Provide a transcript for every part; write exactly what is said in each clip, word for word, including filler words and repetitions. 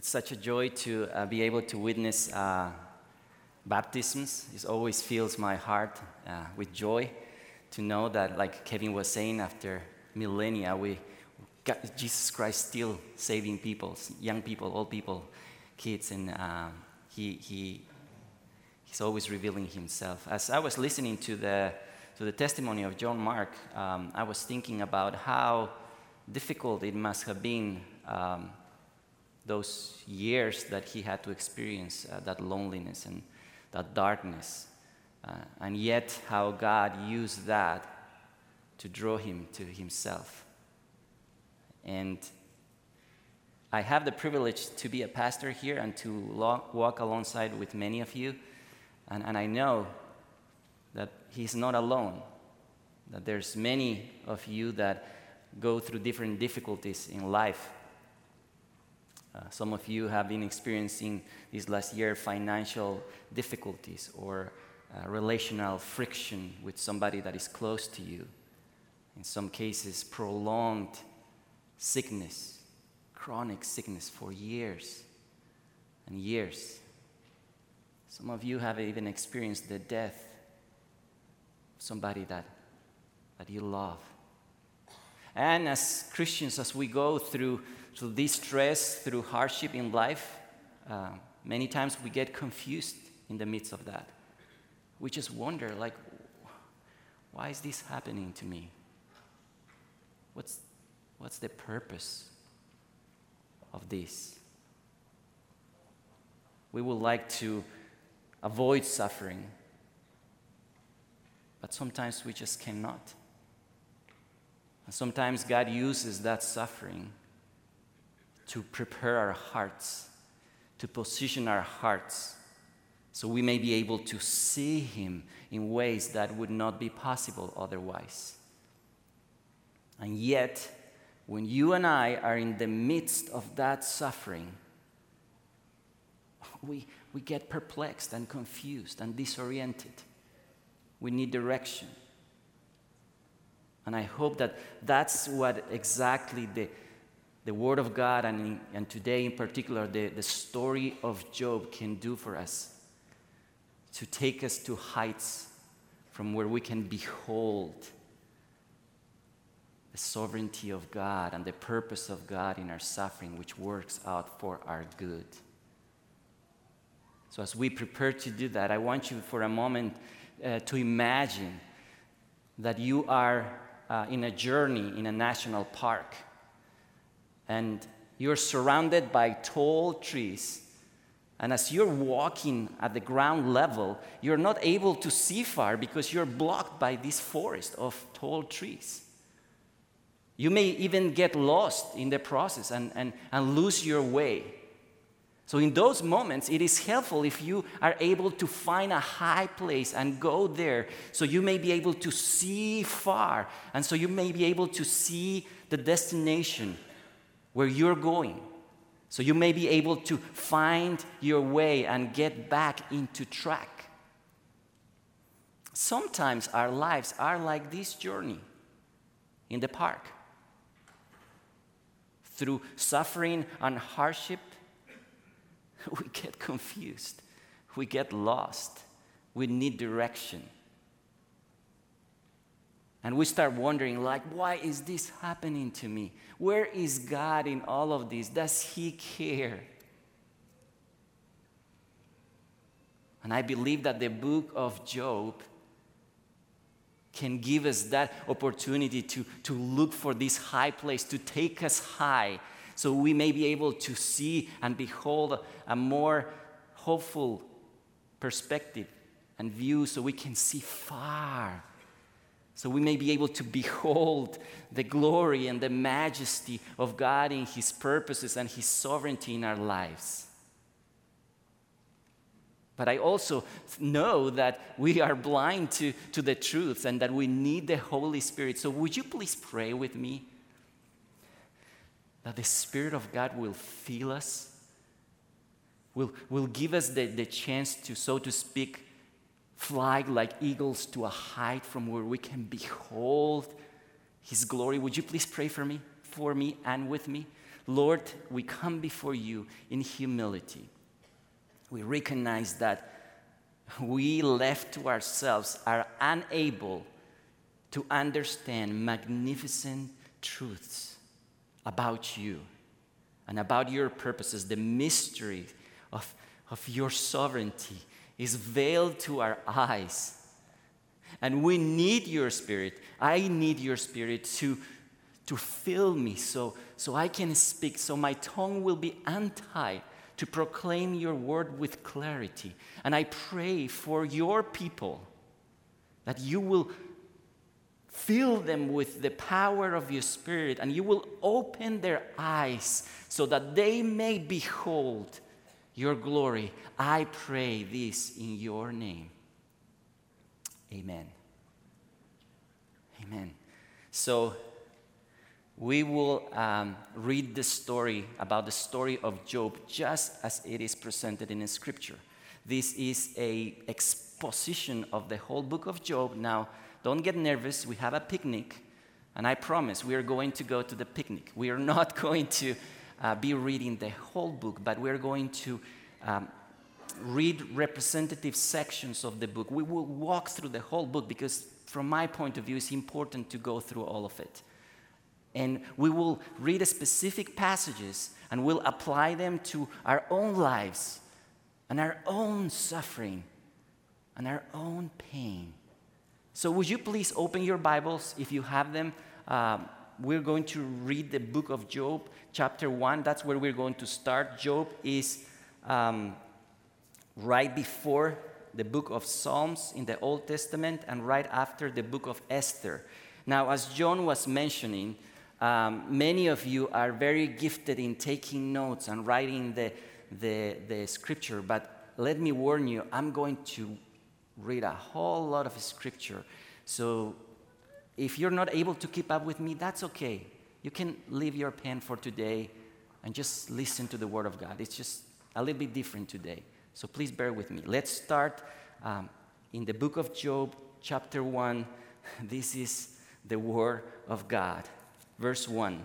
It's such a joy to uh, be able to witness uh, baptisms. It always fills my heart uh, with joy to know that, like Kevin was saying, after millennia, we got Jesus Christ still saving people, young people, old people, kids, and uh, he he he's always revealing himself. As I was listening to the to the testimony of John Mark, um, I was thinking about how difficult it must have been. Um, those years that he had to experience uh, that loneliness and that darkness. Uh, and yet how God used that to draw him to himself. And I have the privilege to be a pastor here and to lo- walk alongside with many of you. And, and I know that he's not alone, that there's many of you that go through different difficulties in life. Uh, some of you have been experiencing this last year financial difficulties or uh, relational friction with somebody that is close to you. In some cases, prolonged sickness, chronic sickness for years and years. Some of you have even experienced the death of somebody that, that you love. And as Christians, as we go through through this stress, through hardship in life, uh, many times we get confused in the midst of that. We just wonder, like, why is this happening to me? What's, what's the purpose of this? We would like to avoid suffering, but sometimes we just cannot. And sometimes God uses that suffering to prepare our hearts, to position our hearts, so we may be able to see him in ways that would not be possible otherwise. And yet, when you and I are in the midst of that suffering, we, we get perplexed and confused and disoriented. We need direction. And I hope that that's what exactly the The Word of God, and, and today in particular, the, the story of Job can do for us, to take us to heights from where we can behold the sovereignty of God and the purpose of God in our suffering, which works out for our good. So as we prepare to do that, I want you for a moment uh, to imagine that you are uh, in a journey in a national park. And you're surrounded by tall trees. And as you're walking at the ground level, you're not able to see far because you're blocked by this forest of tall trees. You may even get lost in the process and, and, and lose your way. So in those moments, it is helpful if you are able to find a high place and go there, so you may be able to see far, and so you may be able to see the destination where you're going. So you may be able to find your way and get back into track. Sometimes our lives are like this journey in the park. Through suffering and hardship, we get confused. We get lost. We need direction. And we start wondering, like, why is this happening to me? Where is God in all of this? Does he care? And I believe that the book of Job can give us that opportunity to, to look for this high place, to take us high, so we may be able to see and behold a more hopeful perspective and view, so we can see far. So we may be able to behold the glory and the majesty of God in his purposes and his sovereignty in our lives. But I also know that we are blind to, to the truth and that we need the Holy Spirit. So would you please pray with me that the Spirit of God will fill us, will, will give us the, the chance to, so to speak, fly like eagles to a height from where we can behold his glory. Would you please pray for me, for me and with me? Lord, we come before you in humility. We recognize that we, left to ourselves, are unable to understand magnificent truths about you and about your purposes. The mystery of, of your sovereignty is veiled to our eyes. And we need your Spirit. I need your Spirit to, to fill me so, so I can speak, so my tongue will be untied to proclaim your word with clarity. And I pray for your people that you will fill them with the power of your Spirit, and you will open their eyes so that they may behold your glory. I pray this in your name. Amen. Amen. So we will um, read the story about the story of Job just as it is presented in the Scripture. This is a exposition of the whole book of Job. Now, don't get nervous. We have a picnic, and I promise we are going to go to the picnic. We are not going to uh, be reading the whole book, but we are going to um, read representative sections of the book. We will walk through the whole book because, from my point of view, it's important to go through all of it. And we will read specific passages and we'll apply them to our own lives and our own suffering and our own pain. So would you please open your Bibles if you have them? Um, we're going to read the book of Job, chapter one. That's where we're going to start. Job is um, right before the book of Psalms in the Old Testament and right after the book of Esther. Now, as John was mentioning, um, many of you are very gifted in taking notes and writing the, the, the scripture, but let me warn you, I'm going to read a whole lot of scripture. So if you're not able to keep up with me, that's okay. You can leave your pen for today and just listen to the Word of God. It's just a little bit different today. So please bear with me. Let's start um, in the book of Job, chapter one. This is the Word of God. Verse one.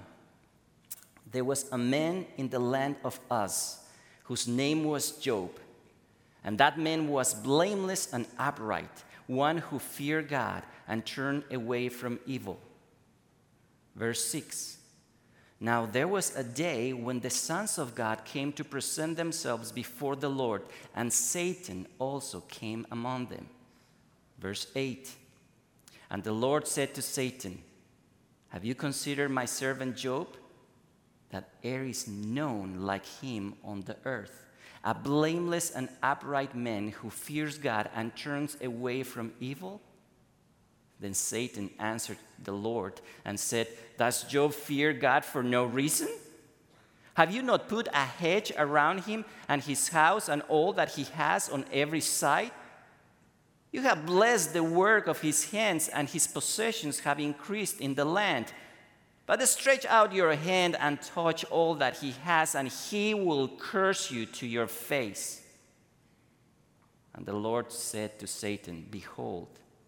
There was a man in the land of Uz whose name was Job. And that man was blameless and upright, one who feared God and turned away from evil. Verse six. Now there was a day when the sons of God came to present themselves before the Lord, and Satan also came among them. Verse eight. And the Lord said to Satan, have you considered my servant Job? That there is none like him on the earth, a blameless and upright man who fears God and turns away from evil? Then Satan answered the Lord and said, does Job fear God for no reason? Have you not put a hedge around him and his house and all that he has on every side? You have blessed the work of his hands, and his possessions have increased in the land. But stretch out your hand and touch all that he has, and he will curse you to your face. And the Lord said to Satan, behold,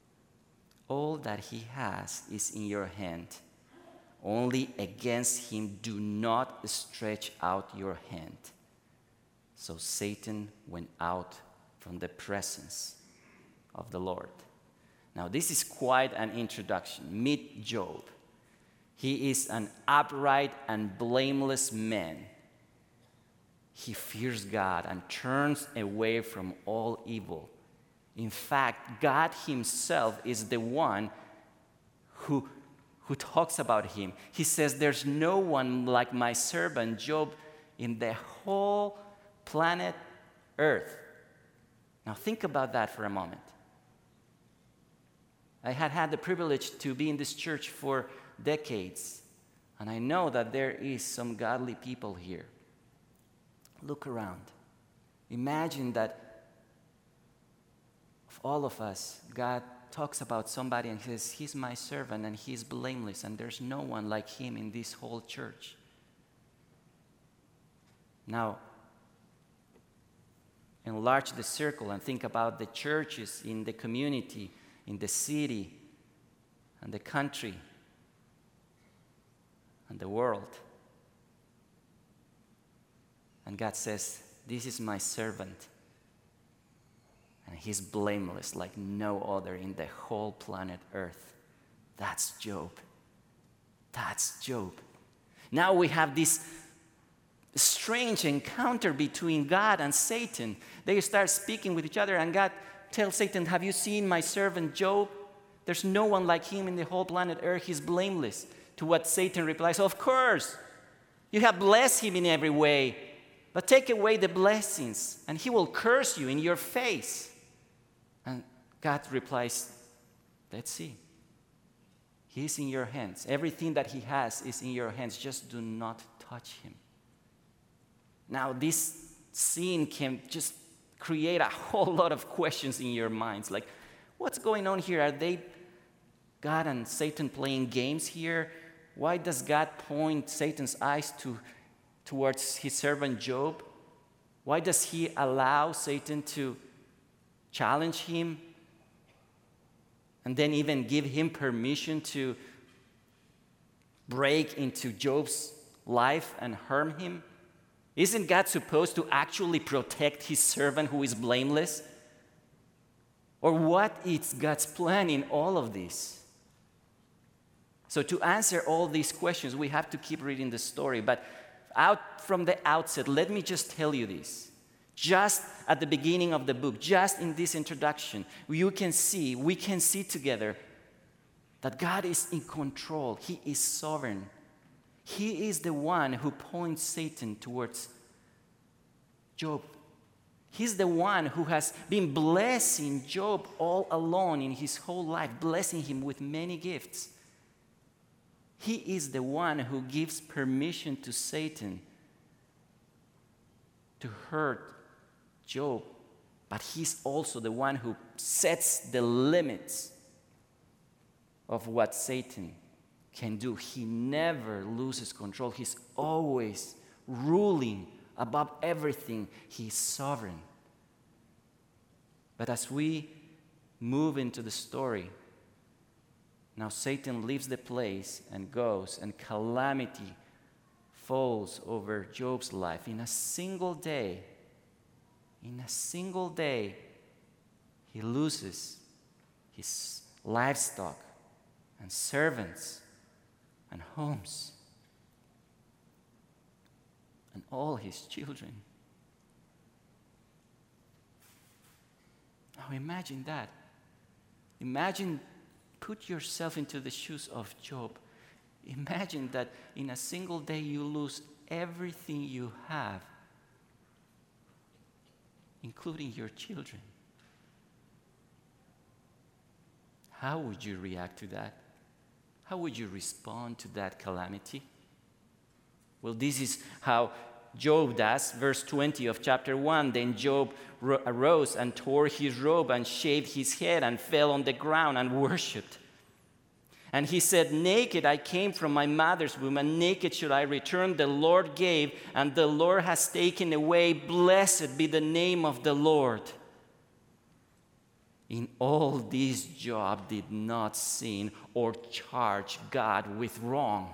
all that he has is in your hand. Only against him do not stretch out your hand. So Satan went out from the presence of the Lord. Now, this is quite an introduction. Meet Job. He is an upright and blameless man. He fears God and turns away from all evil. In fact, God himself is the one who, who talks about him. He says, there's no one like my servant Job in the whole planet Earth. Now, think about that for a moment. I had had the privilege to be in this church for decades, and I know that there is some godly people here. Look around. Imagine that of all of us, God talks about somebody and says, he's my servant and he's blameless, and there's no one like him in this whole church. Now, enlarge the circle and think about the churches in the community, in the city, and the country, and the world. And God says, this is my servant. And he's blameless like no other in the whole planet Earth. That's Job. That's Job. Now we have this strange encounter between God and Satan. They start speaking with each other, and God tells Satan, have you seen my servant Job? There's no one like him in the whole planet Earth. He's blameless. To what Satan replies, of course, you have blessed him in every way, but take away the blessings, and he will curse you in your face. And God replies, let's see. He's in your hands. Everything that he has is in your hands. Just do not touch him. Now, this scene can just create a whole lot of questions in your minds. Like, what's going on here? Are they, God and Satan, playing games here? Why does God point Satan's eyes to, towards his servant Job? Why does he allow Satan to challenge him and then even give him permission to break into Job's life and harm him? Isn't God supposed to actually protect his servant who is blameless? Or what is God's plan in all of this? So to answer all these questions, we have to keep reading the story. But out from the outset, let me just tell you this. Just at the beginning of the book, just in this introduction, you can see, we can see together that God is in control. He is sovereign. He is the one who points Satan towards Job. He's the one who has been blessing Job all along in his whole life, blessing him with many gifts. He is the one who gives permission to Satan to hurt Job, but he's also the one who sets the limits of what Satan can do. He never loses control. He's always ruling above everything. He's sovereign. But as we move into the story, now Satan leaves the place and goes, and calamity falls over Job's life. In a single day, in a single day, he loses his livestock and servants and homes and all his children. Now imagine that. Imagine, put yourself into the shoes of Job. Imagine that in a single day you lose everything you have, including your children. How would you react to that? How would you respond to that calamity? Well, this is how Job does. Verse twenty of chapter one, then Job ro- arose and tore his robe and shaved his head and fell on the ground and worshipped. And he said, naked I came from my mother's womb, and naked should I return. The Lord gave, and the Lord has taken away. Blessed be the name of the Lord. In all this, Job did not sin or charge God with wrong.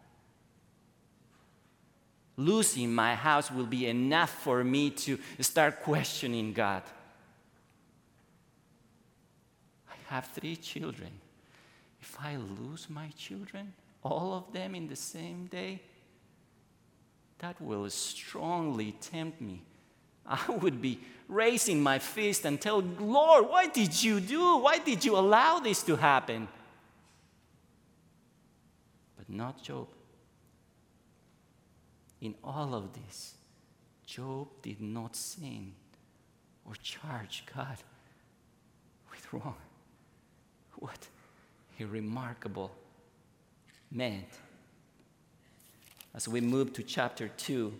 Losing my house will be enough for me to start questioning God. I have three children. If I lose my children, all of them in the same day, that will strongly tempt me. I would be raising my fist and tell, Lord, what did you do? Why did you allow this to happen? But not Job. In all of this, Job did not sin or charge God with wrong. What a remarkable man. As we move to chapter two,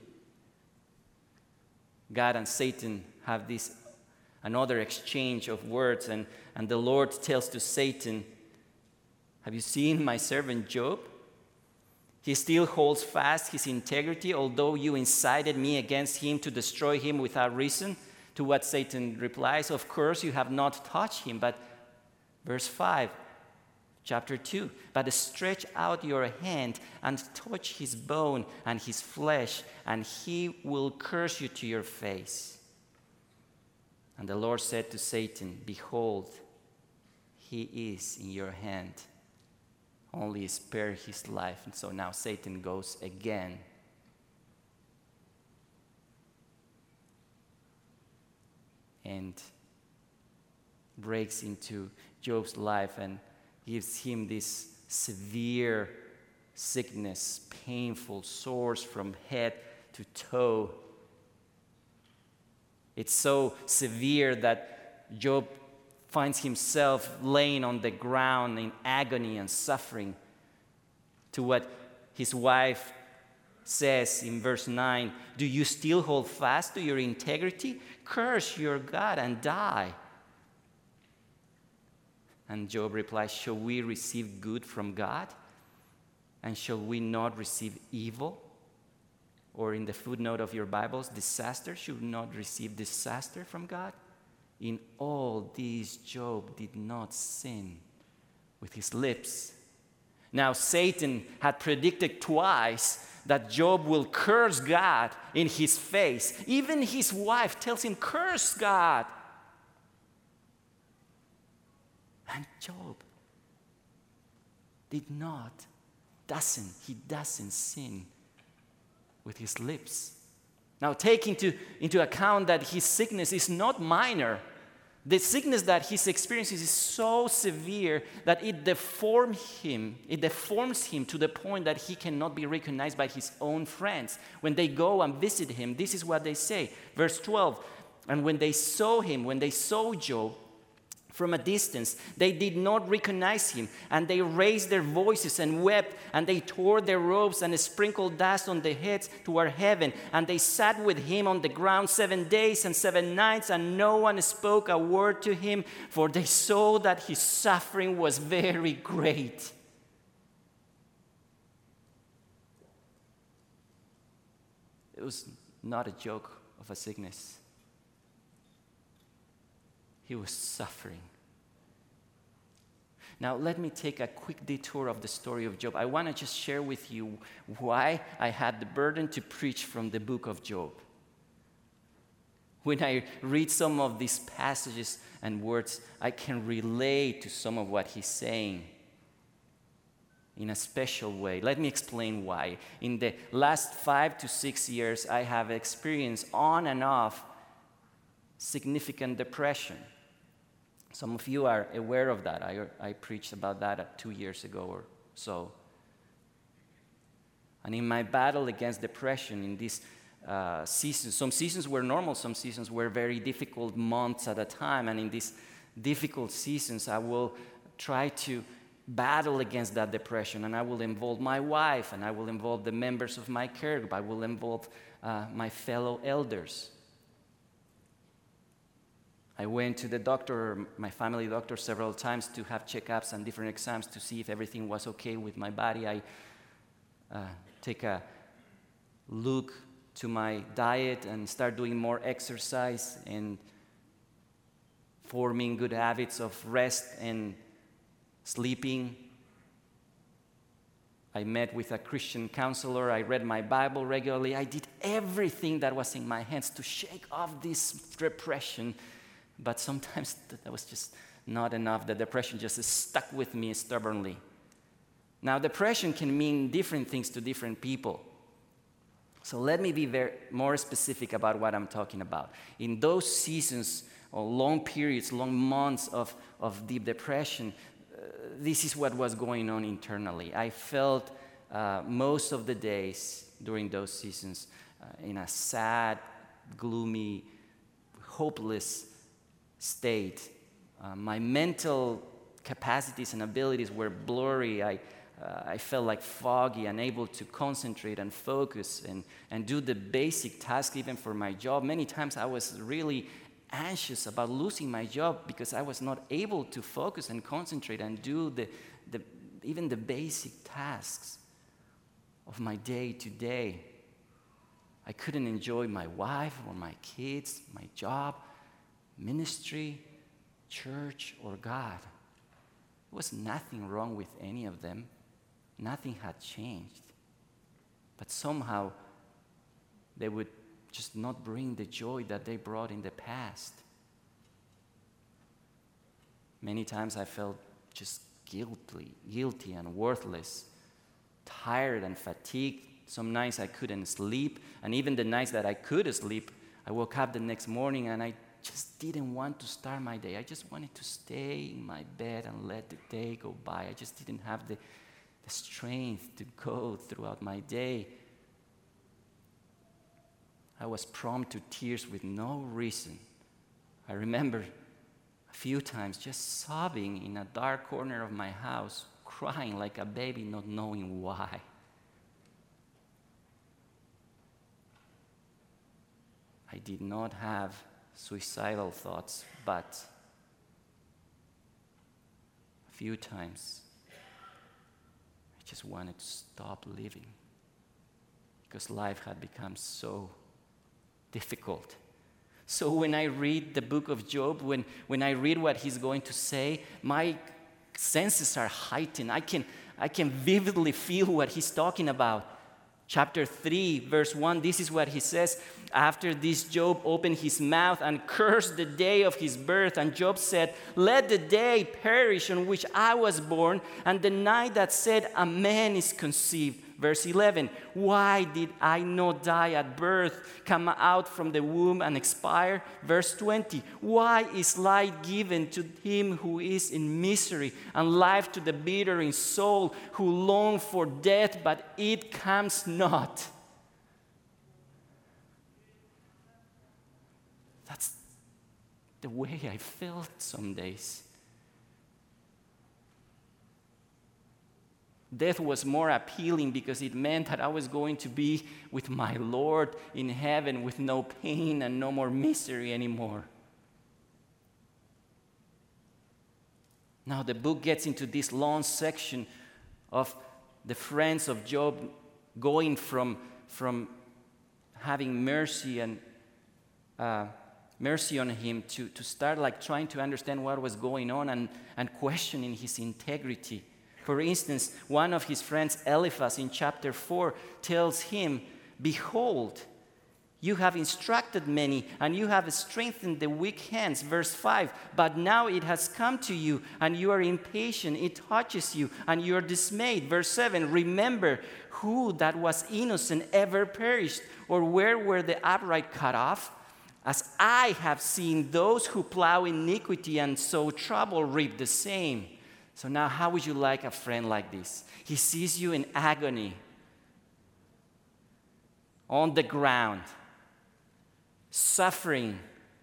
God and Satan have this another exchange of words, and, and the Lord tells to Satan, have you seen my servant Job? He still holds fast his integrity, although you incited me against him to destroy him without reason. To what Satan replies, of course you have not touched him. But verse five, Chapter two, but stretch out your hand and touch his bone and his flesh, and he will curse you to your face. And the Lord said to Satan, behold, he is in your hand. Only spare his life. And so now Satan goes again. And breaks into Job's life and gives him this severe sickness, painful sores from head to toe. It's so severe that Job finds himself laying on the ground in agony and suffering, to what his wife says in verse nine, do you still hold fast to your integrity? Curse your God and die. And Job replies, shall we receive good from God? And shall we not receive evil? Or in the footnote of your Bibles, disaster, should we not receive disaster from God? In all these, Job did not sin with his lips. Now, Satan had predicted twice that Job will curse God in his face. Even his wife tells him, curse God. And Job did not, doesn't, he doesn't sin with his lips. Now take into, into account that his sickness is not minor. The sickness that he experiences is so severe that it deforms him, it deforms him to the point that he cannot be recognized by his own friends. When they go and visit him, this is what they say. Verse twelve, and when they saw him, when they saw Job, from a distance, they did not recognize him, and they raised their voices and wept, and they tore their robes and sprinkled dust on their heads toward heaven, and they sat with him on the ground seven days and seven nights, and no one spoke a word to him, for they saw that his suffering was very great. It was not a joke of a sickness. He was suffering. Now, let me take a quick detour of the story of Job. I want to just share with you why I had the burden to preach from the book of Job. When I read some of these passages and words, I can relate to some of what he's saying in a special way. Let me explain why. In the last five to six years, I have experienced on and off significant depression. Some of you are aware of that. I, I preached about that two years ago or so. And in my battle against depression in these uh, seasons, some seasons were normal, some seasons were very difficult months at a time. And in these difficult seasons, I will try to battle against that depression. And I will involve my wife, and I will involve the members of my care group. I will involve uh, my fellow elders. I went to the doctor, my family doctor, several times to have checkups and different exams to see if everything was okay with my body. I uh, take a look to my diet and start doing more exercise and forming good habits of rest and sleeping. I met with a Christian counselor. I read my Bible regularly. I did everything that was in my hands to shake off this depression. But sometimes that was just not enough. The depression just stuck with me stubbornly. Now, depression can mean different things to different people. So let me be very, more specific about what I'm talking about. In those seasons, or long periods, long months of, of deep depression, uh, this is what was going on internally. I felt uh, most of the days during those seasons uh, in a sad, gloomy, hopeless state. Uh, my mental capacities and abilities were blurry. I, uh, I felt like foggy, unable to concentrate and focus and, and do the basic tasks even for my job. Many times I was really anxious about losing my job because I was not able to focus and concentrate and do the, the, even the basic tasks of my day to day. I couldn't enjoy my wife or my kids, my job, ministry, church, or God. It There was nothing wrong with any of them. Nothing had changed. But somehow, they would just not bring the joy that they brought in the past. Many times I felt just guilty, guilty and worthless, tired and fatigued. Some nights I couldn't sleep, and even the nights that I could sleep, I woke up the next morning and I just didn't want to start my day. I just wanted to stay in my bed and let the day go by. I just didn't have the, the strength to go throughout my day. I was prone to tears with no reason. I remember a few times just sobbing in a dark corner of my house, crying like a baby, not knowing why. I did not have suicidal thoughts, but a few times I just wanted to stop living because life had become so difficult. So when I read the book of Job, when, when I read what he's going to say, my senses are heightened. I can, I can vividly feel what he's talking about. Chapter three, verse one, this is what he says. After this, Job opened his mouth and cursed the day of his birth. And Job said, let the day perish on which I was born, and the night that said a man is conceived. Verse eleven, why did I not die at birth, come out from the womb and expire? Verse twenty, why is light given to him who is in misery, and life to the bitter in soul, who long for death, but it comes not? That's the way I felt some days. Death was more appealing because it meant that I was going to be with my Lord in heaven with no pain and no more misery anymore. Now the book gets into this long section of the friends of Job going from, from having mercy and uh, mercy on him to, to start like trying to understand what was going on and, and questioning his integrity. For instance, one of his friends, Eliphaz, in chapter four, tells him, behold, you have instructed many, and you have strengthened the weak hands. Verse five, but now it has come to you, and you are impatient. It touches you, and you are dismayed. Verse seven, remember who that was innocent ever perished, or where were the upright cut off? As I have seen those who plow iniquity and sow trouble reap the same. So now, how would you like a friend like this? He sees you in agony, on the ground, suffering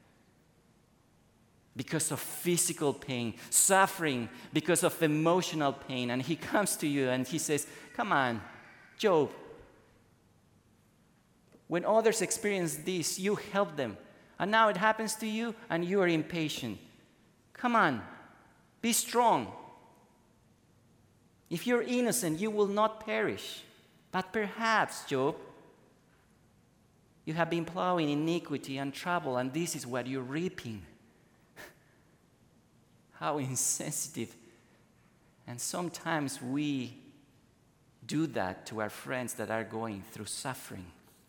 because of physical pain, suffering because of emotional pain. And he comes to you and he says, come on, Job, when others experience this, you help them. And now it happens to you and you are impatient. Come on, be strong. If you're innocent, you will not perish. But perhaps, Job, you have been plowing iniquity and trouble, and this is what you're reaping. How insensitive. And sometimes we do that to our friends that are going through suffering.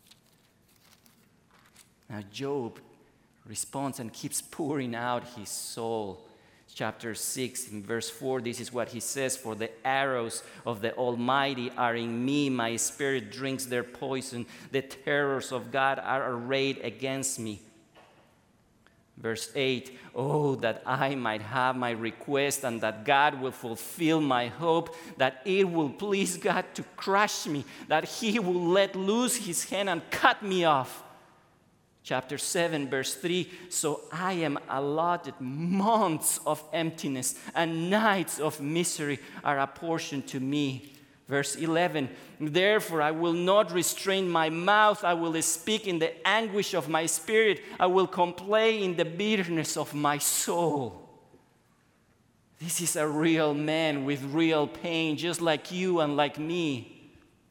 Now, Job responds and keeps pouring out his soul. Chapter six, in verse four, this is what he says, for the arrows of the Almighty are in me, my spirit drinks their poison, the terrors of God are arrayed against me. Verse eight, oh, that I might have my request and that God will fulfill my hope, that it will please God to crush me, that he will let loose his hand and cut me off. Chapter seven, verse three, so I am allotted months of emptiness and nights of misery are apportioned to me. Verse eleven, therefore I will not restrain my mouth, I will speak in the anguish of my spirit, I will complain in the bitterness of my soul. This is a real man with real pain, just like you and like me.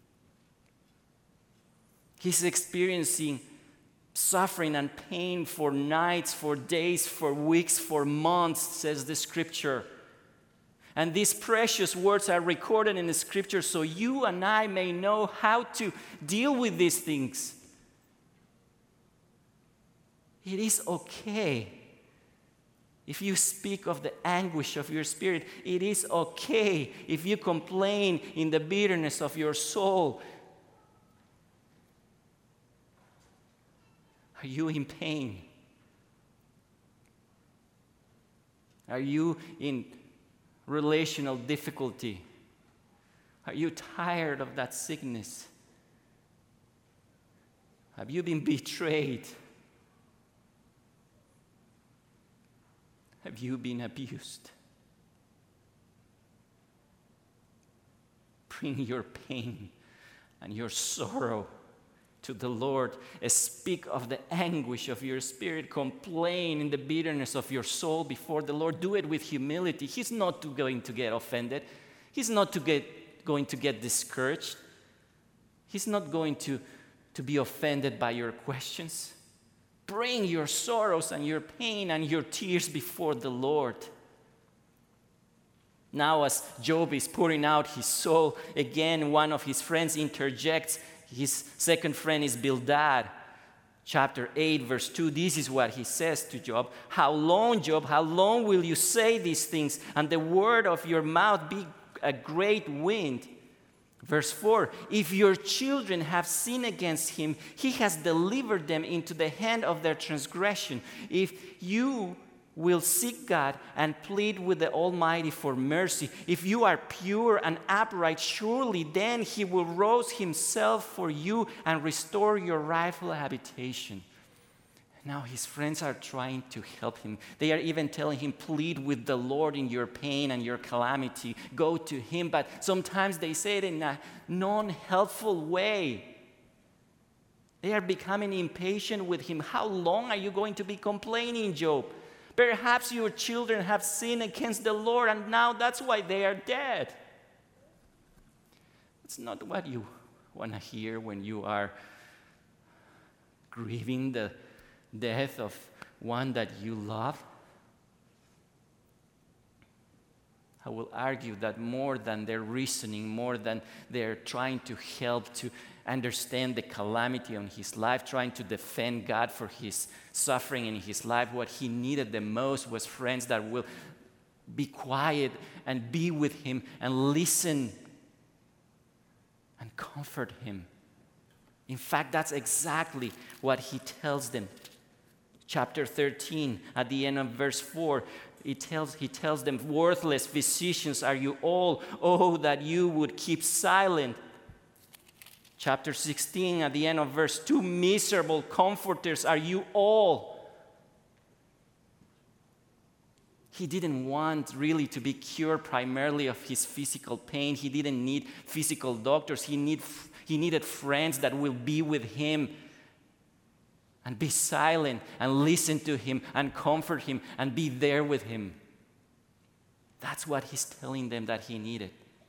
He's experiencing suffering and pain for nights, for days, for weeks, for months, says the scripture. And these precious words are recorded in the scripture so you and I may know how to deal with these things. It is okay if you speak of the anguish of your spirit. It is okay if you complain in the bitterness of your soul. Are you in pain? Are you in relational difficulty? Are you tired of that sickness? Have you been betrayed? Have you been abused? Bring your pain and your sorrow to the Lord. Speak of the anguish of your spirit. Complain in the bitterness of your soul before the Lord. Do it with humility. He's not to going to get offended. He's not to get, going to get discouraged. He's not going to, to be offended by your questions. Bring your sorrows and your pain and your tears before the Lord. Now, as Job is pouring out his soul, again, one of his friends interjects. His second friend is Bildad. Chapter eight, verse two, this is what he says to Job. How long, Job, how long will you say these things, and the word of your mouth be a great wind? Verse four, if your children have sinned against him, he has delivered them into the hand of their transgression. If you will seek God and plead with the Almighty for mercy, if you are pure and upright, surely then he will rouse himself for you and restore your rightful habitation. Now his friends are trying to help him. They are even telling him, plead with the Lord in your pain and your calamity. Go to him. But sometimes they say it in a non-helpful way. They are becoming impatient with him. How long are you going to be complaining, Job? Perhaps your children have sinned against the Lord, and now that's why they are dead. It's not what you want to hear when you are grieving the death of one that you love. I will argue that more than their reasoning, more than they're trying to help to understand the calamity on his life, trying to defend God for his suffering in his life, what he needed the most was friends that will be quiet and be with him and listen and comfort him. In fact, that's exactly what he tells them. Chapter thirteen, at the end of verse four, he tells, he tells them, worthless physicians are you all, oh, that you would keep silent. Chapter sixteen, at the end of verse two, miserable comforters are you all. He didn't want really to be cured primarily of his physical pain. He didn't need physical doctors. He, need, he needed friends that will be with him and be silent and listen to him and comfort him and be there with him. That's what he's telling them that he needed.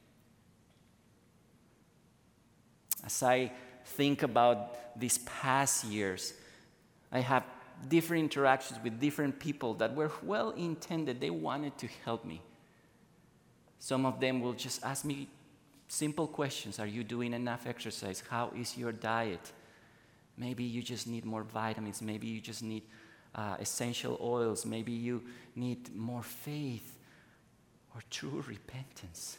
As I think about these past years, I have different interactions with different people that were well intended. They wanted to help me. Some of them will just ask me simple questions. Are you doing enough exercise? How is your diet? Maybe you just need more vitamins. Maybe you just need uh, essential oils. Maybe you need more faith or true repentance.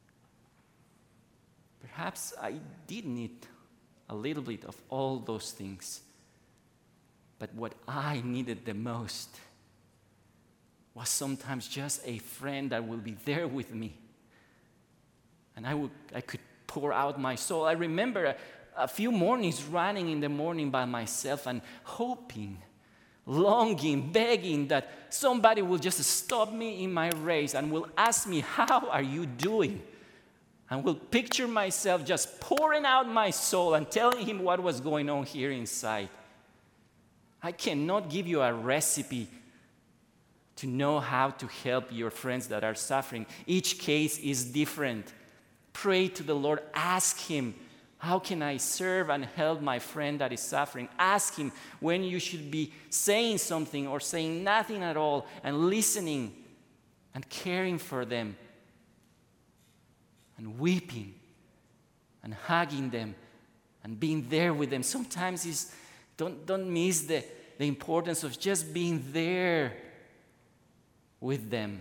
Perhaps I did need a little bit of all those things. But what I needed the most was sometimes just a friend that will be there with me. And I would, I could pour out my soul. I remember a, a few mornings running in the morning by myself and hoping, longing, begging that somebody will just stop me in my race and will ask me, how are you doing? And will picture myself just pouring out my soul and telling him what was going on here inside. I cannot give you a recipe to know how to help your friends that are suffering. Each case is different. Pray to the Lord. Ask him, how can I serve and help my friend that is suffering? Ask him when you should be saying something or saying nothing at all and listening and caring for them and weeping and hugging them and being there with them. Sometimes it's, don't, don't miss the, the importance of just being there with them.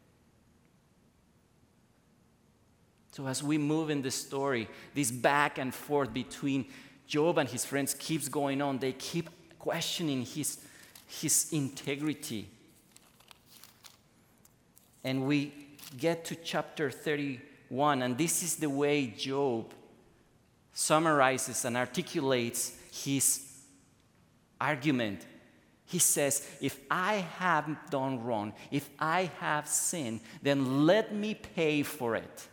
So as we move in the story, this back and forth between Job and his friends keeps going on. They keep questioning his, his integrity. And we get to chapter thirty-one, and this is the way Job summarizes and articulates his argument. He says, if I have done wrong, if I have sinned, then let me pay for it.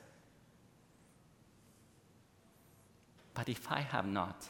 But if I have not,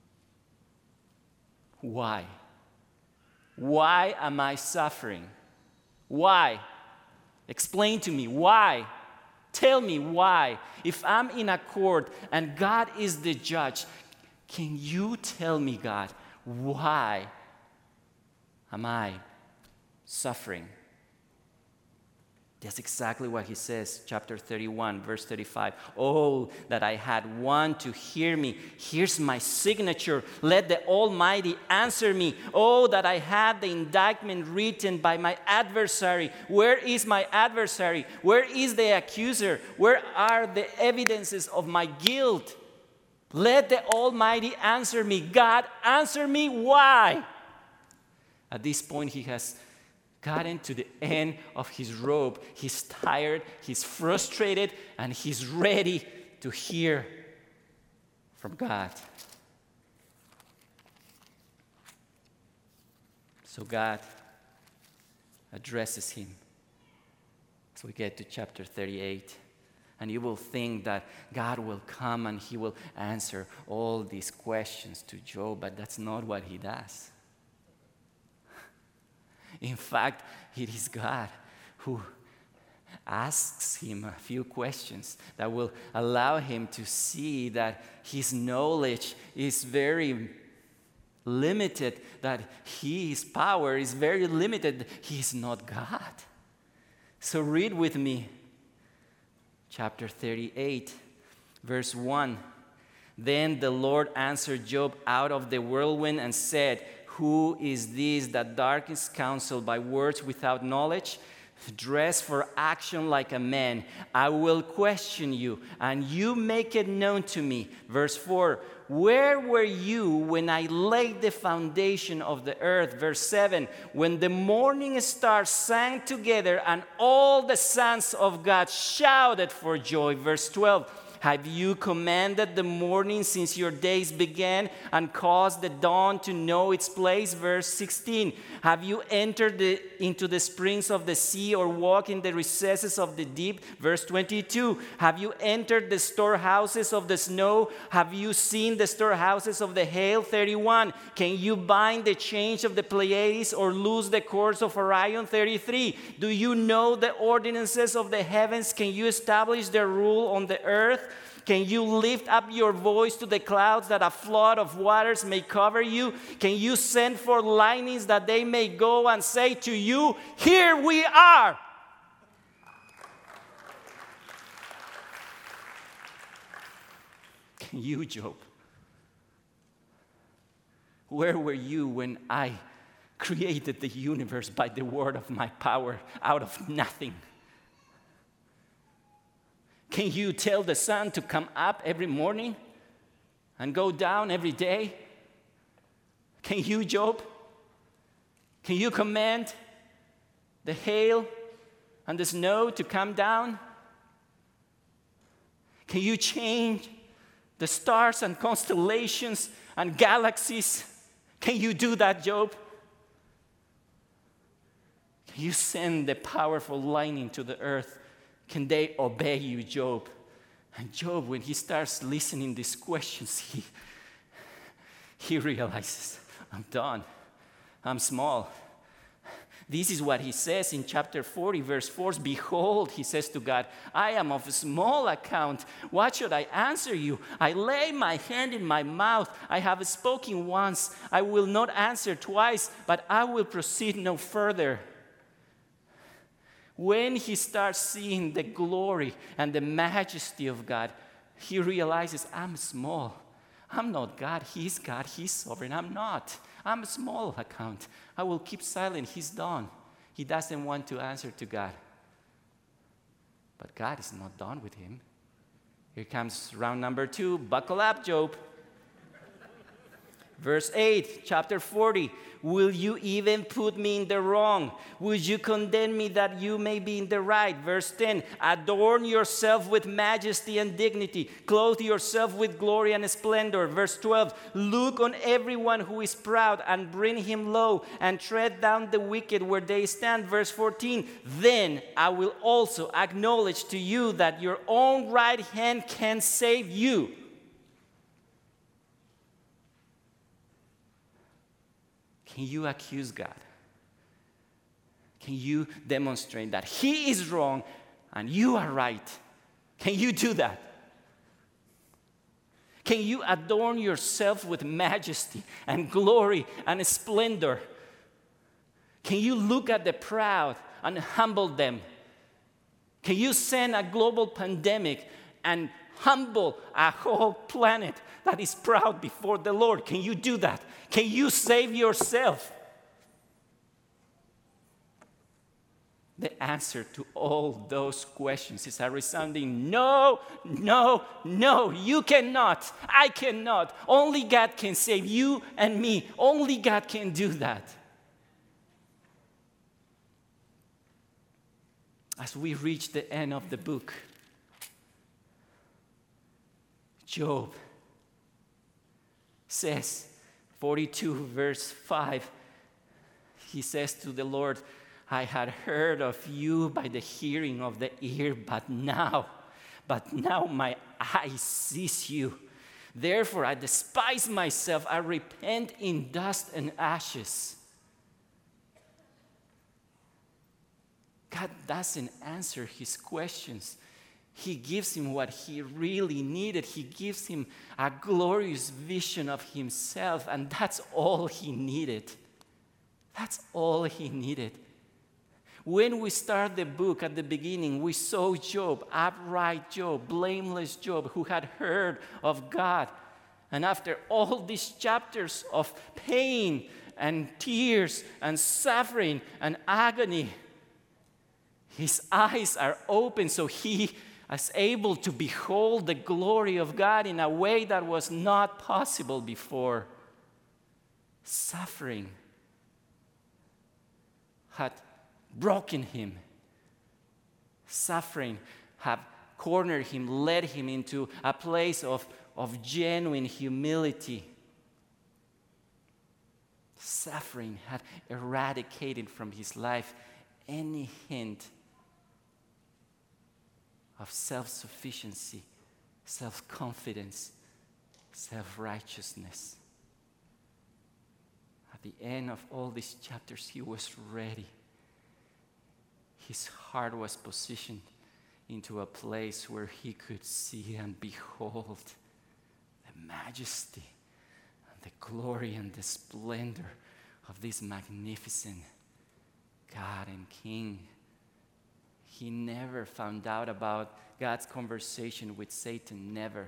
why? Why am I suffering? Why? Explain to me why. Tell me why. If I'm in a court and God is the judge, can you tell me, God, why am I suffering? That's exactly what he says, chapter thirty-one, verse thirty-five. Oh, that I had one to hear me. Here's my signature. Let the Almighty answer me. Oh, that I had the indictment written by my adversary. Where is my adversary? Where is the accuser? Where are the evidences of my guilt? Let the Almighty answer me. God, answer me. Why? At this point, he has gotten to the end of his rope. He's tired, he's frustrated, and he's ready to hear from God. So God addresses him. So we get to chapter thirty-eight. And you will think that God will come and he will answer all these questions to Job, but that's not what he does. In fact, it is God who asks him a few questions that will allow him to see that his knowledge is very limited, that his power is very limited. He is not God. So read with me chapter thirty-eight, verse one. Then the Lord answered Job out of the whirlwind and said, who is this that darkens counsel by words without knowledge? Dress for action like a man. I will question you, and you make it known to me. Verse four, where were you when I laid the foundation of the earth? Verse seven, when the morning stars sang together and all the sons of God shouted for joy. Verse twelve, have you commanded the morning since your days began and caused the dawn to know its place? Verse sixteen. Have you entered the, into the springs of the sea or walked in the recesses of the deep? Verse twenty-two. Have you entered the storehouses of the snow? Have you seen the storehouses of the hail? thirty-one. Can you bind the chains of the Pleiades or loose the cords of Orion? thirty-three. Do you know the ordinances of the heavens? Can you establish their rule on the earth? Can you lift up your voice to the clouds that a flood of waters may cover you? Can you send for lightnings that they may go and say to you, here we are? Can you, Job? Where were you when I created the universe by the word of my power out of nothing? Can you tell the sun to come up every morning and go down every day? Can you, Job? Can you command the hail and the snow to come down? Can you change the stars and constellations and galaxies? Can you do that, Job? Can you send the powerful lightning to the earth? Can they obey you, Job? And Job, when he starts listening these questions, he, he realizes, I'm done. I'm small. This is what he says in chapter forty, verse four. Behold, he says to God, I am of small account. What should I answer you? I lay my hand in my mouth. I have spoken once. I will not answer twice, but I will proceed no further. When he starts seeing the glory and the majesty of God, he realizes, I'm small. I'm not God. He's God. He's sovereign. I'm not. I'm a small account. I will keep silent. He's done. He doesn't want to answer to God. But God is not done with him. Here comes round number two. Buckle up, Job. Verse eight, chapter forty. Will you even put me in the wrong? Would you condemn me that you may be in the right? Verse ten. Adorn yourself with majesty and dignity. Clothe yourself with glory and splendor. Verse twelve. Look on everyone who is proud and bring him low, and tread down the wicked where they stand. Verse fourteen. Then I will also acknowledge to you that your own right hand can save you. Can you accuse God? Can you demonstrate that he is wrong and you are right? Can you do that? Can you adorn yourself with majesty and glory and splendor? Can you look at the proud and humble them? Can you send a global pandemic and humble a whole planet that is proud before the Lord? Can you do that? Can you save yourself? The answer to all those questions is a resounding no, no, no. You cannot. I cannot. Only God can save you and me. Only God can do that. As we reach the end of the book, Job says, forty-two verse five, he says to the Lord, I had heard of you by the hearing of the ear, but now, but now my eye sees you. Therefore I despise myself, I repent in dust and ashes. God doesn't answer his questions. He gives him what he really needed. He gives him a glorious vision of himself, and that's all he needed. That's all he needed. When we start the book at the beginning, we saw Job, upright Job, blameless Job, who had heard of God. And after all these chapters of pain and tears and suffering and agony, his eyes are open, so he is able to behold the glory of God in a way that was not possible before. Suffering had broken him. Suffering had cornered him, led him into a place of, of genuine humility. Suffering had eradicated from his life any hint of self-sufficiency, self-confidence, self-righteousness. At the end of all these chapters, he was ready. His heart was positioned into a place where he could see and behold the majesty and the glory and the splendor of this magnificent God and King. He never found out about God's conversation with Satan, never.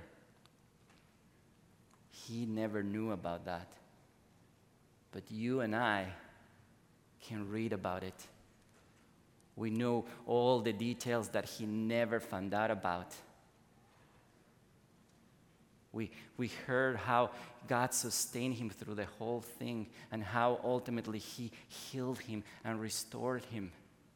He never knew about that. But you and I can read about it. We know all the details that he never found out about. We, we heard how God sustained him through the whole thing and how ultimately he healed him and restored him.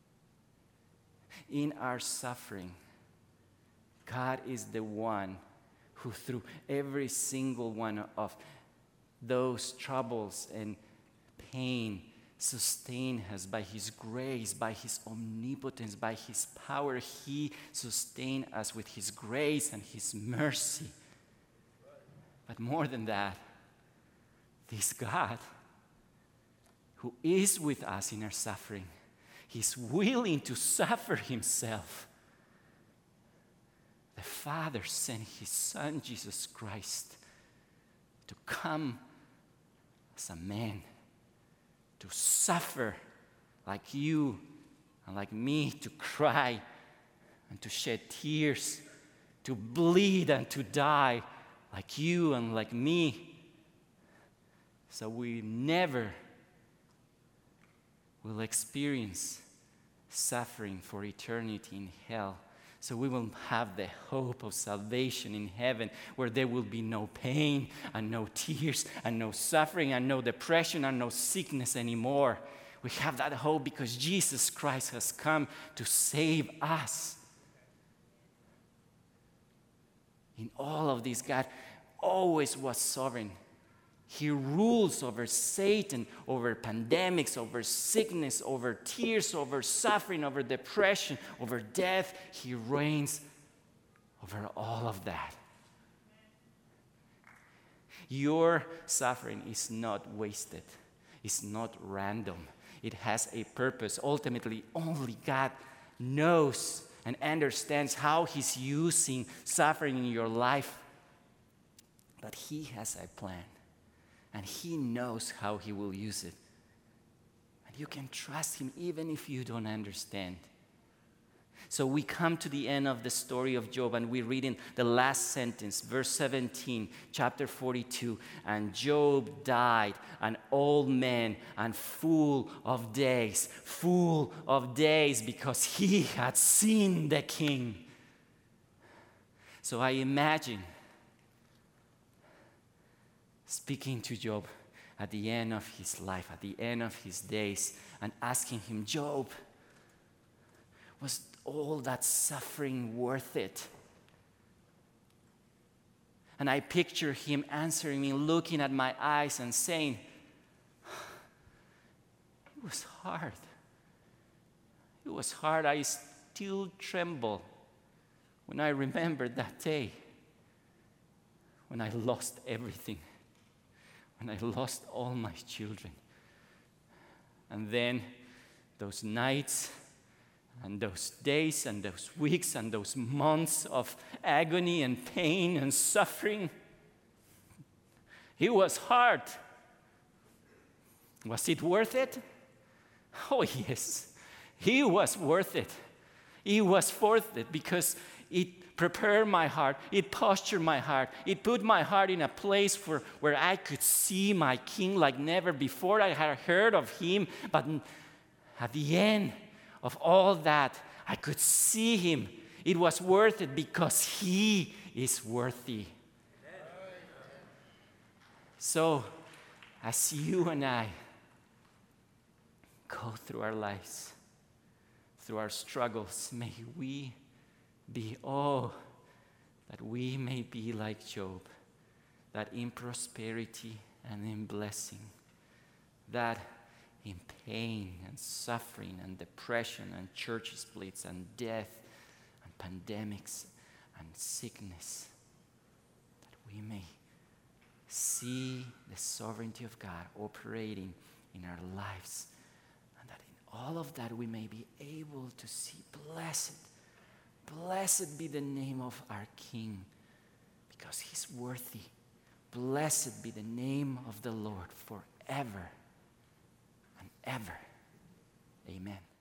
In our suffering, God is the one who, through every single one of those troubles and pain, sustained us by his grace, by his omnipotence, by his power. He sustained us with his grace and his mercy. But more than that, this God who is with us in our suffering, he's willing to suffer himself. The Father sent his Son, Jesus Christ, to come as a man, to suffer like you and like me to cry and to shed tears, to bleed and to die like you and like me. So we never will experience suffering for eternity in hell. So we will have the hope of salvation in heaven, where there will be no pain and no tears and no suffering and no depression and no sickness anymore. We have that hope because Jesus Christ has come to save us. In all of this, God always was sovereign. He rules over Satan, over pandemics, over sickness, over tears, over suffering, over depression, over death. He reigns over all of that. Your suffering is not wasted. It's not random. It has a purpose. Ultimately, only God knows and understands how He's using suffering in your life. But He has a plan. And He knows how He will use it. And you can trust Him even if you don't understand. So we come to the end of the story of Job, and we read in the last sentence, verse seventeen, chapter forty-two. And Job died, an old man and full of days, full of days, because he had seen the King. So I imagine speaking to Job at the end of his life, at the end of his days, and asking him, Job, was all that suffering worth it? And I picture him answering me, looking at my eyes and saying, it was hard. It was hard. I still tremble when I remember that day when I lost everything. When I lost all my children. And then those nights and those days and those weeks and those months of agony and pain and suffering. It was hard. Was it worth it? Oh, yes. It was worth it. It was worth it because it prepared my heart. It postured my heart. It put my heart in a place where, where I could see my King like never before. I had heard of Him, but at the end of all that, I could see Him. It was worth it because He is worthy. So, as you and I go through our lives, through our struggles, may we be, oh, that we may be like Job, that in prosperity and in blessing, that in pain and suffering and depression and church splits and death and pandemics and sickness, that we may see the sovereignty of God operating in our lives, and that in all of that we may be able to see, blessed, blessed be the name of our King, because He's worthy. Blessed be the name of the Lord forever and ever. Amen.